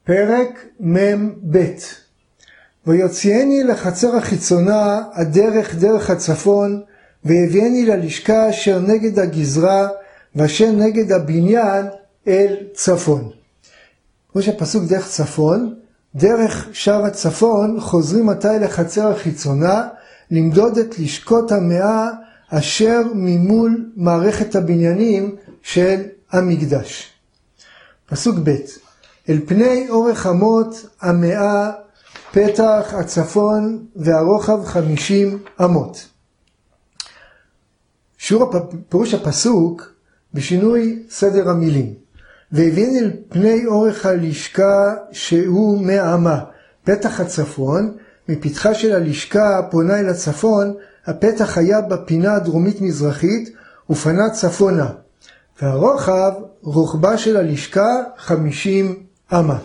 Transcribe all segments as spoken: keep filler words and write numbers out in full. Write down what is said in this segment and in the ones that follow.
פרק מ"ב. ויוציאני לחצר החיצונה הדרך דרך הצפון, והביאני ללשכה אשר נגד הגזרה, ואשר נגד הבניין אל צפון. ראש הפסוק דרך צפון, דרך שער הצפון חוזרים מתי לחצר החיצונה, למדוד את לשכות המאה אשר ממול מערכת הבניינים של המקדש. פסוק ב'. אל פני אורך אמות המאה פתח הצפון והרוחב חמישים אמות. שיעור פירוש הפסוק בשינוי סדר המילים. והבין אל פני אורך הלשכה שהוא מאה אמה. פתח הצפון, מפתחה של הלשכה פונה אל הצפון, הפתח היה בפינה הדרומית מזרחית ופנה צפונה. והרוחב, רוחבה של הלשכה חמישים אמה.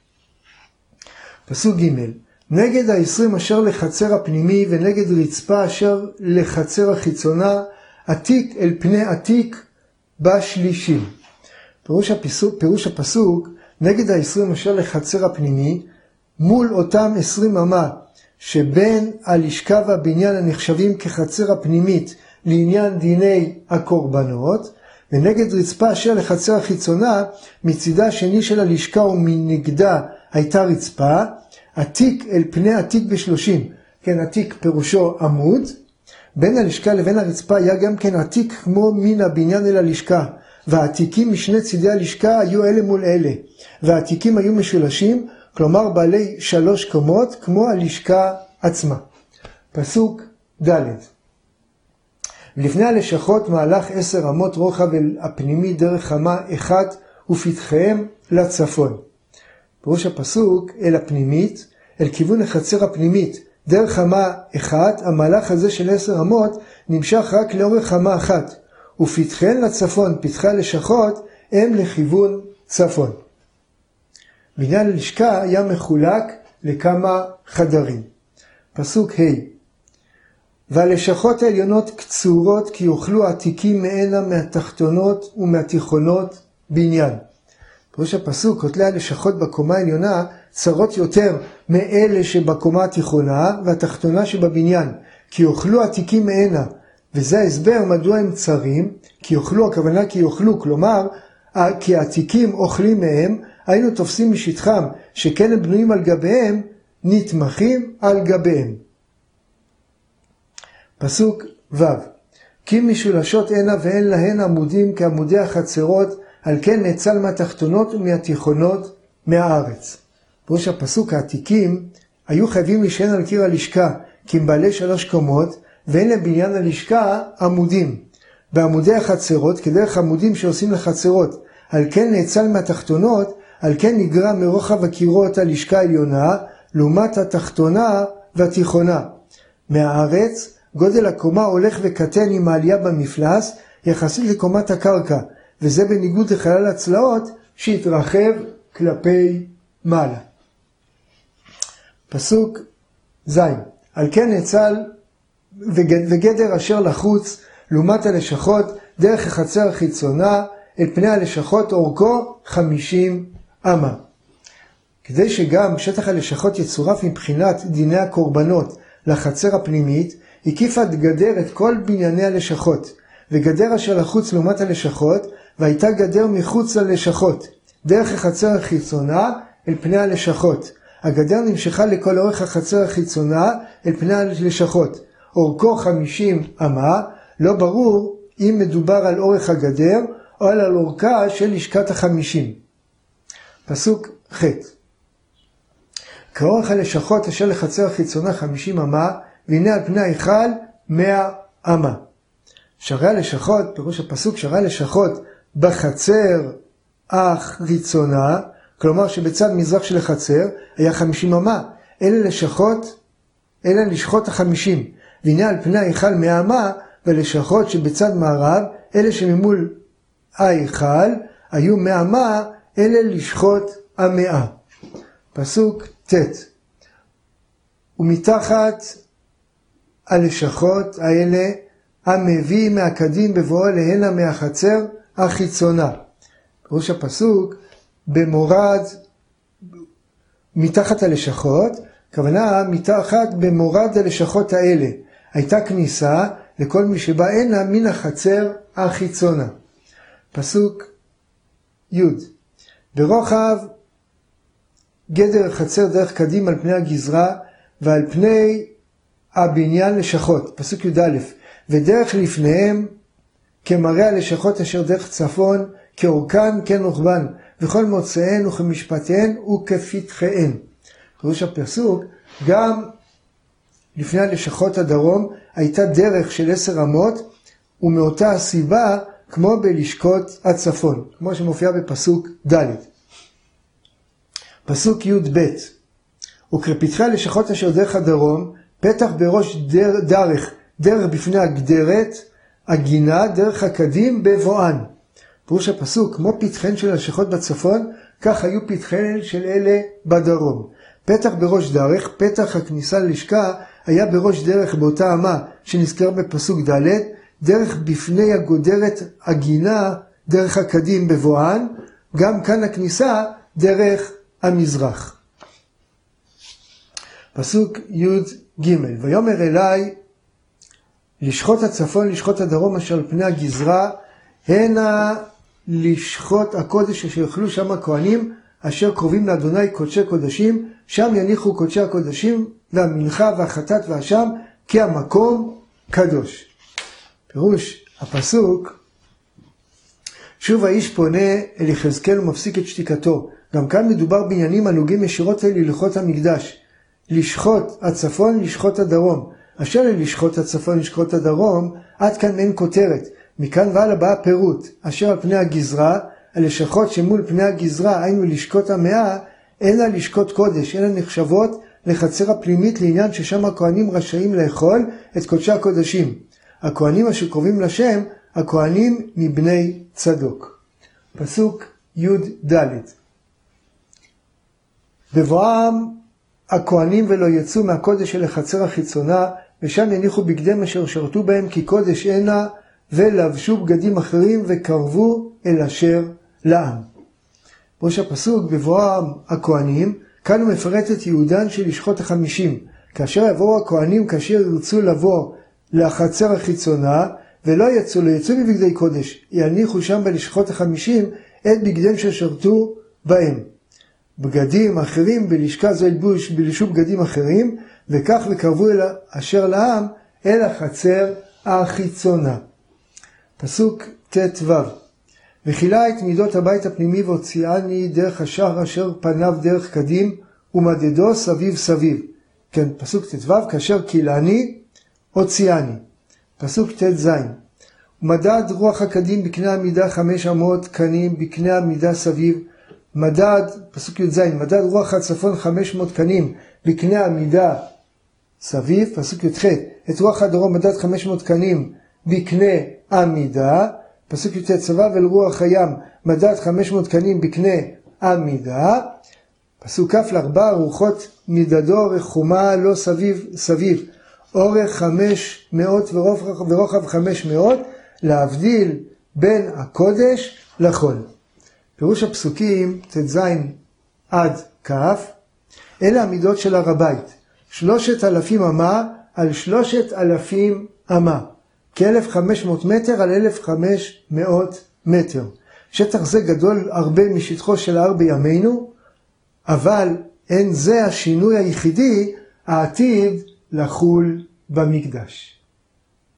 פסוק ג'. נגד העשרים אשר לחצר הפנימי ונגד רצפה אשר לחצר החיצונה, עתיק אל פני עתיק בשלישים. פירוש הפסוק, פירוש הפסוק, נגד העשרים אשר לחצר הפנימי, מול אותם עשרים אמה שבין הלשכה והבניין הנחשבים כחצר הפנימית לעניין דיני הקורבנות, ונגד רצפה אשר לחצר החיצונה, מצידה השני של הלשכה ומנגדה הייתה רצפה, עתיק אל פני עתיק בשלושים. כן, עתיק פירושו עמוד. בין הלשכה לבין הרצפה היה גם כן עתיק כמו מן הבניין אל הלשכה. והעתיקים משני צידי הלשכה היו אלה מול אלה. והעתיקים היו משולשים, כלומר בעלי שלוש קומות, כמו הלשכה עצמה. פסוק ד'. לפני הלשכות מהלך עשר אמות רוחב אל הפנימי דרך אמה אחת ופתחיהם לצפון. פירוש הפסוק אל הפנימית, אל כיוון החצר הפנימית, דרך אמה אחת, המהלך הזה של עשר אמות נמשך רק לאורך אמה אחת, ופתחיהם לצפון, פתחי הלשכות, הם לכיוון צפון. בניין הלשכה היה מחולק לכמה חדרים. פסוק ה'. והלשכות העליונות קצורות כי יוכלו עתיקים מענה מהתחתונות ומהתיכונות בניין. פירוש הפסוק, כותלי הלשכות בקומה העליונה צרות יותר מאלה שבקומה התיכונה והתחתונה שבבניין, כי יוכלו עתיקים מענה. וזה ההסבר מדוע הם צרים, כי יוכלו, הכוונה כי יוכלו, כלומר, כי העתיקים אוכלים מהם, היינו תופסים משטחם, שכן הם בנויים על גביהם, נתמכים על גביהם. פסוק ו'. כי משולשות הנה ואין להן עמודים כעמודי החצרות, על כן נאצל מהתחתונות ומהתיכונות מהארץ. פירוש הפסוק, העתיקים היו חייבים להישען על קיר הלשכה, כי הם בעלי שלוש קומות, ואין לבניין הלשכה עמודים. בעמודי החצרות, כדרך עמודים שעושים לחצרות, על כן נאצל מהתחתונות, על כן נגרע מרוחב הקירות הלשכה העליונה, לעומת התחתונה והתיכונה. מהארץ, גודל הקומה הולך וקטן עם העלייה במפלס, יחסית לקומת הקרקע, וזה בניגוד לחלל הצלעות שהתרחב כלפי מעלה. פסוק ז'. על כן נאצל וגדר אשר לחוץ לעומת הלשכות דרך החצר החיצונה, אל פני הלשכות אורכו חמישים אמה. כדי שגם שטח הלשכות יצורף מבחינת דיני הקורבנות לחצר הפנימית, הקיפה גדר את כל בנייני הלשכות, וגדר אשר לחוץ לעומת הלשכות, והייתה גדר מחוץ ללשכות, דרך החצר החיצונה אל פני הלשכות. הגדר נמשכה לכל אורך החצר החיצונה אל פני הלשכות. אורכו חמישים אמה, לא ברור אם מדובר על אורך הגדר או על אורכה של לשכת החמישים. פסוק ח'. כאורך הלשכות אשר לחצר החיצונה חמישים אמה, והנה על פני ההיכל מאה אמה. שערי הלשכות, פירוש הפסוק, שערי הלשכות בחצר החיצונה, כלומר שבצד מזרח של החצר היה חמישים אמה. אלה לשכות, אלה לשכות החמישים. והנה על פני ההיכל מאה אמה, ולשכות שבצד מערב, אלה שממול ההיכל, היו מאה אמה, אלה לשכות המאה. פסוק ט'. ומתחת הלשכות האלה, המביא מהקדים בבואו להנה מהחצר החיצונה. פירוש הפסוק, במורד מתחת הלשכות, כוונה מתחת במורד הלשכות האלה. הייתה כניסה לכל מי שבא הנה מן החצר החיצונה. פסוק י' ברוחב גדר החצר דרך קדים על פני הגזרה ועל פני הבניין לשכות. פסוק י' ודרך לפניהם כמראה הלשכות אשר דרך צפון, כאורכן כן רוחבן, וכל מוצאיהן וכמשפטיהן וכפתחיהן. פירוש הפסוק, גם לפני הלשכות הדרום הייתה דרך של עשר אמות, ומאותה הסיבה כמו בלשכות הצפון, כמו שמופיע בפסוק ד'. פסוק י' ב' וכפתחי הלשכות אשר דרך הדרום, פתח בראש דר, דרך, דרך בפני הגדרת, הגינה, דרך הקדים בבואן. פירוש הפסוק, כמו פתחיהן של הלשכות בצפון, כך היו פתחיהן של אלה בדרום. פתח בראש דרך, פתח הכניסה ללשכה, היה בראש דרך באותה אמה שנזכר בפסוק ד', דרך בפני הגודרת הגינה, דרך הקדים בבואן, גם כאן הכניסה דרך המזרח. פסוק י' ג' ויאמר אליי, לשכות הצפון, לשכות הדרום אשר על פני הגזרה, הנה לשכות הקודש אשר יאכלו שם הכהנים, אשר קרובים לאדוני קודשי קודשים, שם יניחו קודשי הקודשים, והמנחה והחטאת והשם, כי המקום קדוש. פירוש הפסוק, שוב האיש פונה אל יחזקאל ומפסיק את שתיקתו. גם כאן מדובר בעניינים הנוגעים ישירות אל הלכות המקדש. לשכות הצפון, לשכות הדרום. אשר ללשכות הצפון, לשכות הדרום, עד כאן אין כותרת. מכאן ועל הבאה פירוט. אשר על פני הגזרה, הלשכות שמול פני הגזרה, היינו לשכות המאה, אין לה לשכות קודש, אין לה נחשבות לחצר הפנימית לעניין ששם הכהנים רשאים לאכול את קודשי הקודשים. הכהנים אשר קרובים לשם, הכהנים מבני צדוק. פסוק י' ד' בבואם הכהנים ולא יצאו מהקודש אל החצר החיצונה, ושם יניחו בגדם אשר שרתו בהם כי קודש הנה, ולבשו בגדים אחרים וקרבו אל אשר לעם. ראש הפסוק, בבואם הכהנים, כאן הוא מפרט את יהודן של לשכות החמישים. כאשר יבואו הכהנים, כאשר ירצו לבוא לחצר החיצונה, ולא יצאו, לא יצאו בבגדי קודש, יניחו שם בלשכות החמישים את בגדם ששרתו בהם. בגדים אחרים בלשכה זו ילבוש בלשו בגדים אחרים, וכך וקרבו אל אשר לעם אל החצר החיצונה. פסוק ט"ו וכילה את מידות הבית הפנימי והוציאני דרך השער אשר פניו דרך קדים ומדדו סביב סביב. כן, פסוק ט"ו כאשר קילני הוציאני. פסוק ט"ז ומדד רוח הקדים בקנה המידה חמש אמות קנים בקנה המידה סביב. מדד, פסוק י"ז, מדד רוח הצפון חמש מאות קנים בקנה המידה סביב. פסוק י"ח את רוח הדרום מדד חמש מאות קנים בקנה המידה. פסוק י"ט צבא אל רוח הים מדד חמש מאות קנים בקנה המידה. פסוק כ' לארבע רוחות מדדו רחומה לא סביב סביב, אורך חמש מאות ורוחב, ורוחב חמש מאות, להבדיל בין הקודש לחול. פירוש הפסוקים ט"ז עד כ' אלה המידות של הר הבית, שלושת אלפים אמה על שלושת אלפים אמה, כאלף חמש מאות מטר על אלף חמש מאות מטר. שטח זה גדול הרבה משטחו של ההר בימינו, אבל אין זה השינוי היחידי העתיד לחול במקדש.